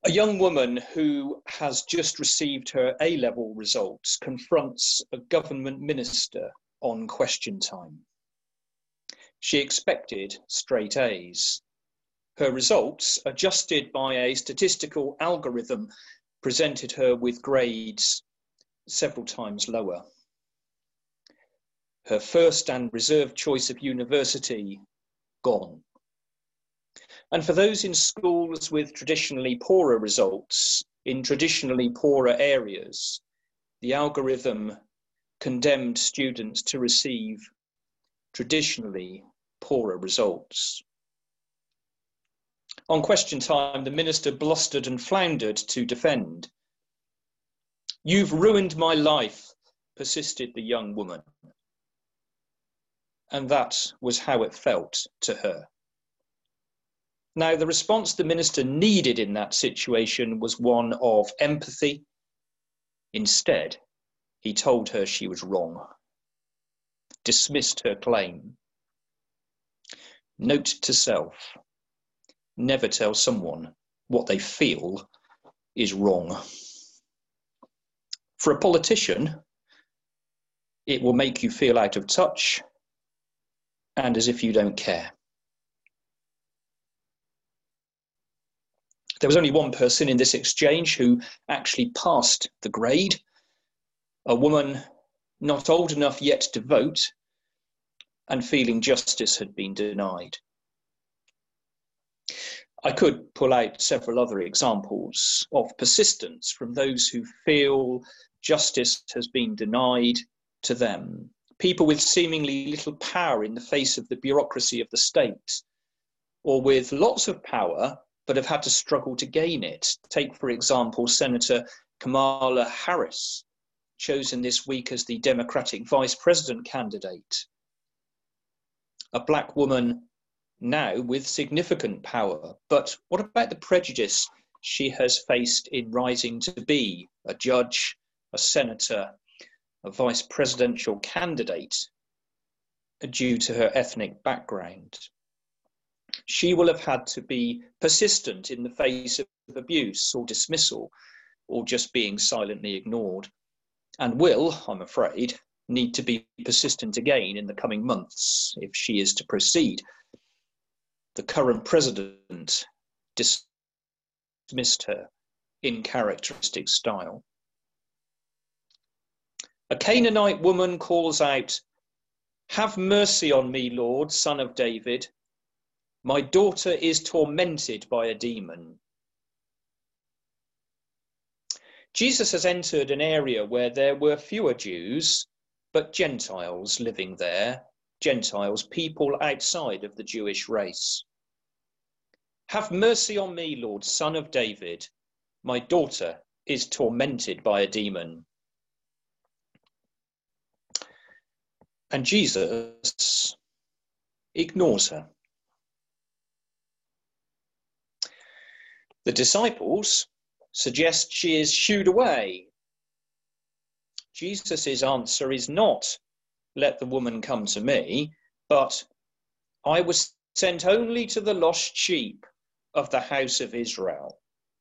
A young woman who has just received her A-level results confronts a government minister on Question Time. She expected straight A's. Her results, adjusted by a statistical algorithm, presented her with grades several times lower. Her first and reserved choice of university, gone. And for those in schools with traditionally poorer results, in traditionally poorer areas, the algorithm condemned students to receive traditionally poorer results. On Question Time, the minister blustered and floundered to defend. "You've ruined my life," persisted the young woman. And that was how it felt to her. Now, the response the minister needed in that situation was one of empathy. Instead, he told her she was wrong, dismissed her claim. Note to self: never tell someone what they feel is wrong. For a politician, it will make you feel out of touch and as if you don't care. There was only one person in this exchange who actually passed the grade, a woman not old enough yet to vote and feeling justice had been denied. I could pull out several other examples of persistence from those who feel justice has been denied to them. People with seemingly little power in the face of the bureaucracy of the state, or with lots of power but have had to struggle to gain it. Take, for example, Senator Kamala Harris, chosen this week as the Democratic vice president candidate. A black woman now with significant power, but what about the prejudice she has faced in rising to be a judge, a senator, a vice presidential candidate due to her ethnic background? She will have had to be persistent in the face of abuse or dismissal or just being silently ignored, and will, I'm afraid, need to be persistent again in the coming months if she is to proceed. The current president dismissed her in characteristic style. A Canaanite woman calls out, "Have mercy on me, Lord, Son of David. My daughter is tormented by a demon." Jesus has entered an area where there were fewer Jews, but Gentiles living there, Gentiles, people outside of the Jewish race. "Have mercy on me, Lord, Son of David. My daughter is tormented by a demon." And Jesus ignores her. The disciples suggest she is shooed away. Jesus' answer is not, "Let the woman come to me," but "I was sent only to the lost sheep of the house of Israel."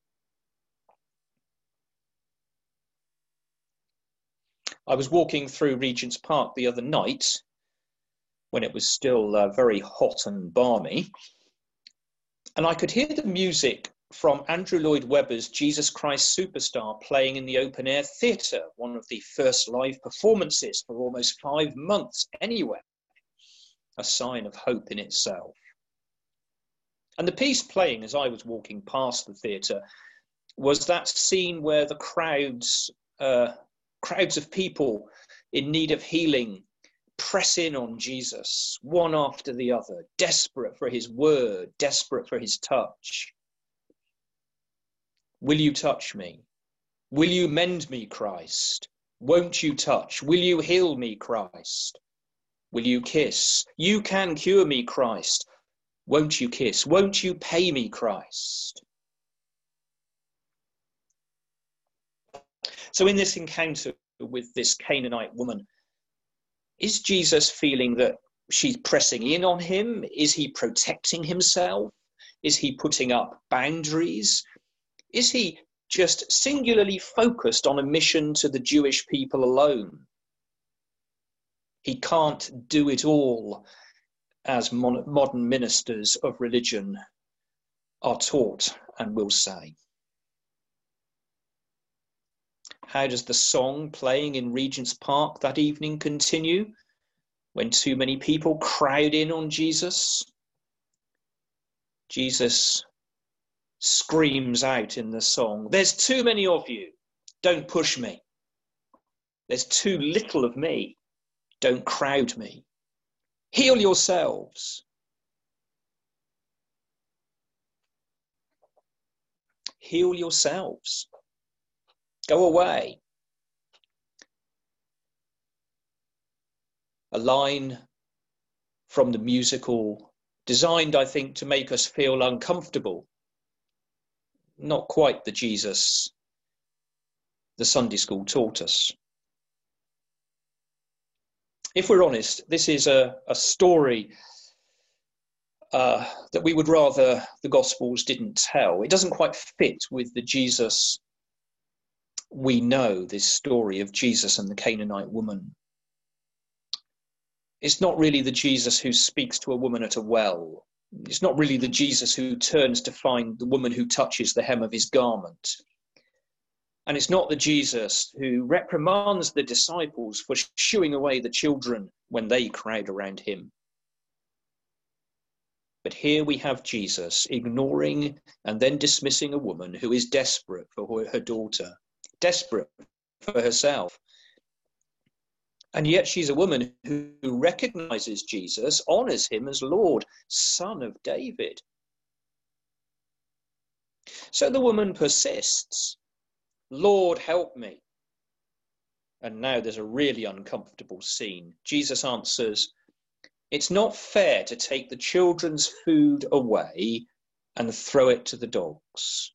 I was walking through Regent's Park the other night when it was still very hot and balmy, and I could hear the music from Andrew Lloyd Webber's Jesus Christ Superstar playing in the open air theatre, one of the first live performances for almost 5 months anywhere, a sign of hope in itself. And the piece playing as I was walking past the theatre was that scene where the crowds of people in need of healing press in on Jesus, one after the other, desperate for his word, desperate for his touch. "Will you touch me? Will you mend me, Christ? Won't you touch? Will you heal me, Christ? Will you kiss? You can cure me, Christ. Won't you kiss? Won't you pay me, Christ?" So in this encounter with this Canaanite woman, is Jesus feeling that she's pressing in on him? Is he protecting himself? Is he putting up boundaries? Is he just singularly focused on a mission to the Jewish people alone? He can't do it all, as modern ministers of religion are taught and will say. How does the song playing in Regent's Park that evening continue when too many people crowd in on Jesus? Jesus screams out in the song, "There's too many of you, don't push me. There's too little of me, don't crowd me. Heal yourselves. Heal yourselves. Go away." A line from the musical designed, I think, to make us feel uncomfortable. Not quite the Jesus the Sunday school taught us. If we're honest, this is a story that we would rather the Gospels didn't tell. It doesn't quite fit with the Jesus we know, this story of Jesus and the Canaanite woman. It's not really the Jesus who speaks to a woman at a well. It's not really the Jesus who turns to find the woman who touches the hem of his garment. And it's not the Jesus who reprimands the disciples for shooing away the children when they crowd around him. But here we have Jesus ignoring and then dismissing a woman who is desperate for her daughter, desperate for herself. And yet she's a woman who recognizes Jesus, honors him as Lord, Son of David. So the woman persists, "Lord, help me." And now there's a really uncomfortable scene. Jesus answers, "It's not fair to take the children's food away and throw it to the dogs."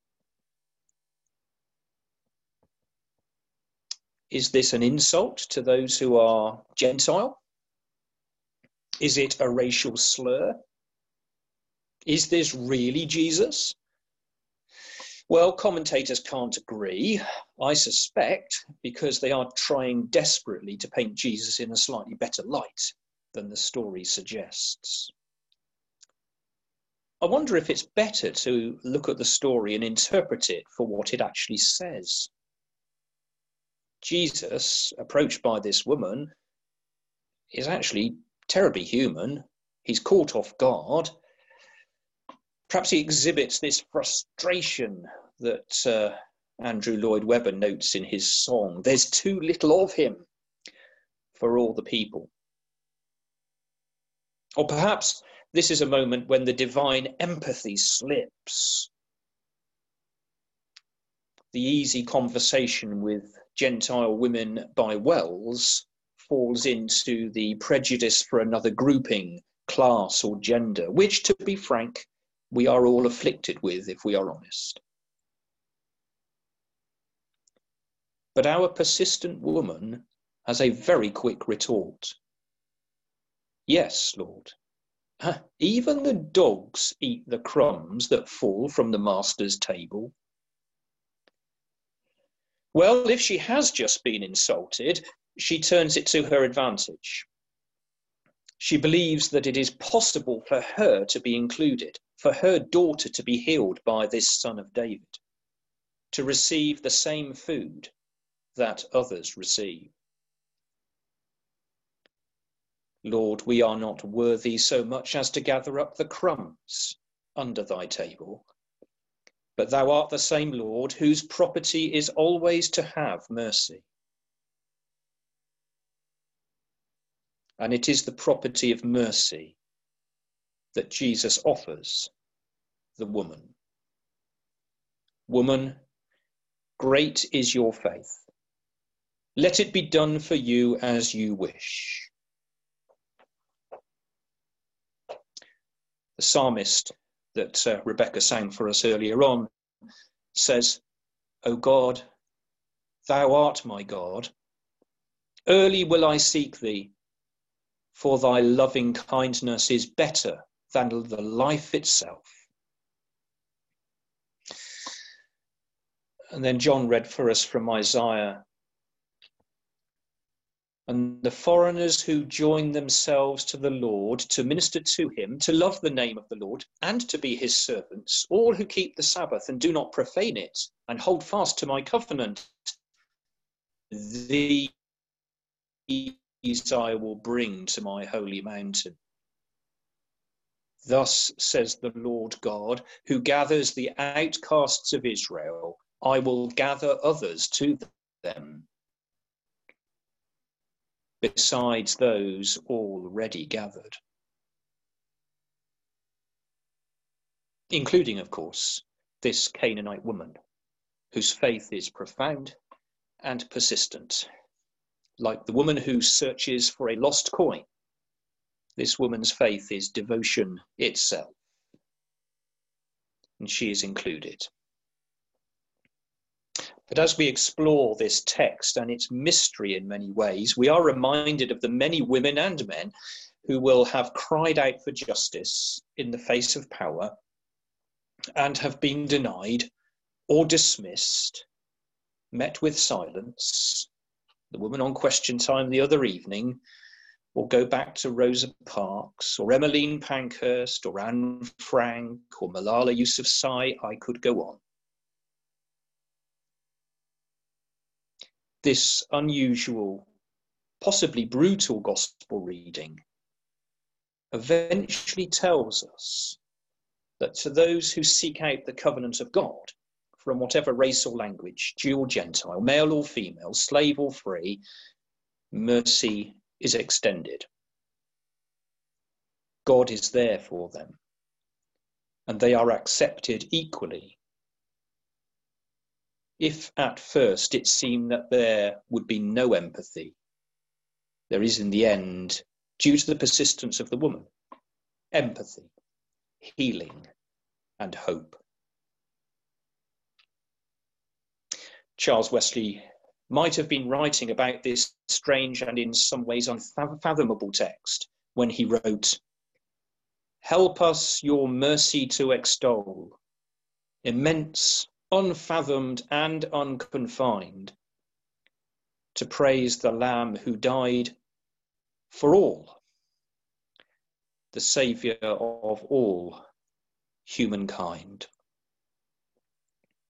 Is this an insult to those who are Gentile? Is it a racial slur? Is this really Jesus? Well, commentators can't agree, I suspect, because they are trying desperately to paint Jesus in a slightly better light than the story suggests. I wonder if it's better to look at the story and interpret it for what it actually says. Jesus, approached by this woman, is actually terribly human. He's caught off guard. Perhaps he exhibits this frustration that Andrew Lloyd Webber notes in his song. There's too little of him for all the people. Or perhaps this is a moment when the divine empathy slips. The easy conversation with Gentile women by wells falls into the prejudice for another grouping, class or gender, which, to be frank, we are all afflicted with if we are honest. But our persistent woman has a very quick retort. "Yes, Lord. Even the dogs eat the crumbs that fall from the master's table." Well, if she has just been insulted, she turns it to her advantage. She believes that it is possible for her to be included, for her daughter to be healed by this Son of David, to receive the same food that others receive. "Lord, we are not worthy so much as to gather up the crumbs under thy table. But thou art the same Lord, whose property is always to have mercy." And it is the property of mercy that Jesus offers the woman. "Woman, great is your faith. Let it be done for you as you wish." The psalmist that Rebecca sang for us earlier on says, "O God, thou art my God. Early will I seek thee, for thy loving kindness is better than the life itself." And then John read for us from Isaiah. And the foreigners who join themselves to the Lord to minister to him, to love the name of the Lord, and to be his servants, all who keep the Sabbath and do not profane it, and hold fast to my covenant, these I will bring to my holy mountain. Thus says the Lord God, who gathers the outcasts of Israel, I will gather others to them, besides those already gathered. Including, of course, this Canaanite woman, whose faith is profound and persistent. Like the woman who searches for a lost coin, this woman's faith is devotion itself, and she is included. But as we explore this text and its mystery in many ways, we are reminded of the many women and men who will have cried out for justice in the face of power and have been denied or dismissed, met with silence. The woman on Question Time the other evening, or go back to Rosa Parks, or Emmeline Pankhurst, or Anne Frank, or Malala Yousafzai. I could go on. This unusual, possibly brutal gospel reading eventually tells us that to those who seek out the covenant of God, from whatever race or language, Jew or Gentile, male or female, slave or free, mercy is extended. God is there for them, and they are accepted equally. If at first it seemed that there would be no empathy, there is in the end, due to the persistence of the woman, empathy, healing, and hope. Charles Wesley might have been writing about this strange and in some ways unfathomable text when he wrote, "Help us your mercy to extol, immense, unfathomed and unconfined, to praise the Lamb who died for all, the Saviour of all humankind."